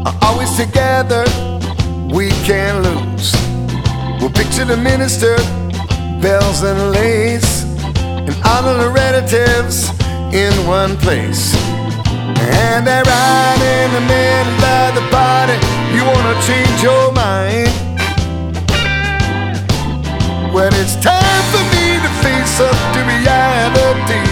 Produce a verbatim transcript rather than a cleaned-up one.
are always together, we can't lose. We'll picture the minister, bells and lace, and all of the relatives in one place. And they're right in the middle of the party. You wanna change your mind? When it's time for me to face up to reality,